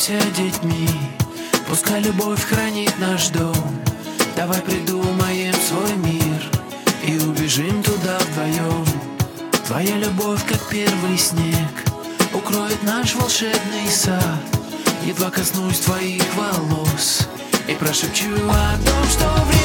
притворимся детьми, пускай любовь хранит наш дом. Давай придумаем свой мир и убежим туда вдвоем. Твоя любовь, как первый снег, укроет наш волшебный сад. Едва коснусь твоих волос и прошепчу о том, что время